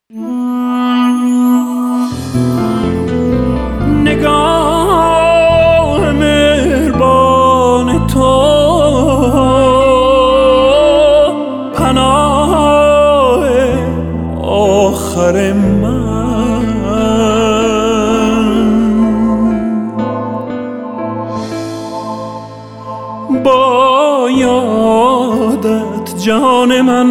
نگاه مهربان تو پناه آخر من، با یادت جان من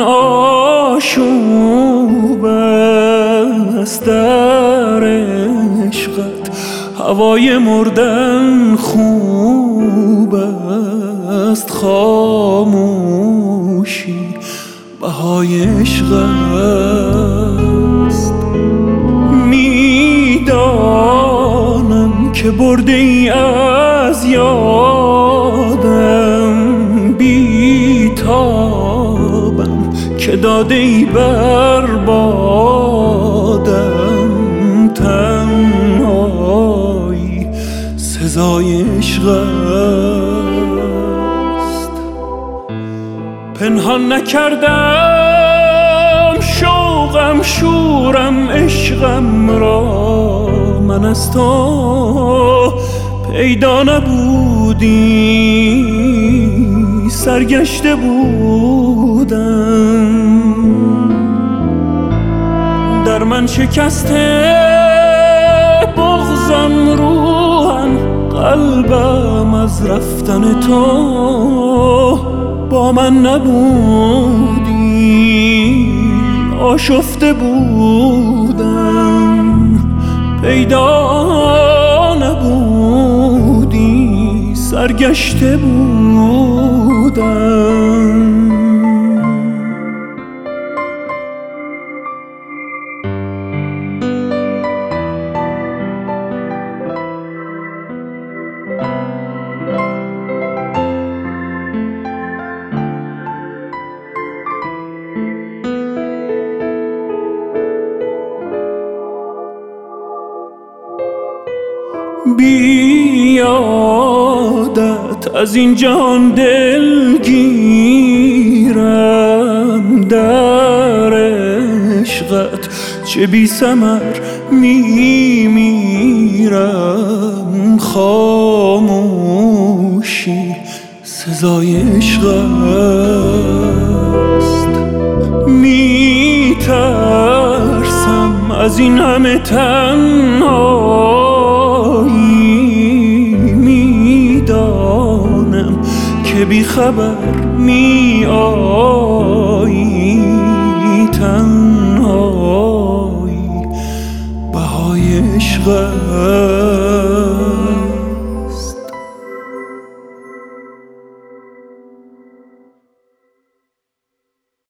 آشوب است، در عشقت هوای مردن خوب است، خاموشی بهای عشق است. میدانم که برده ای از یادم، بیتابم که داده ای بر بادم، تنهایی سزای عشق است. پنهان نکردم شوقم شورم عشقم را، من از تو پیدا نبودی سرگشته بودم، در من شکسته بغضم روحم، قلبم از رفتن تو با من نبودی آشفته بودم، پیدا نبودی سرگشته بودم. بیادت از این جهان دلگیرم، در عشقت چه بی ثمر میمیرم، خاموشی سزای عشق است. میترسم از این همه تنهایی، میدانم که بی خبر می آیی، تنهایی بهای عشق است.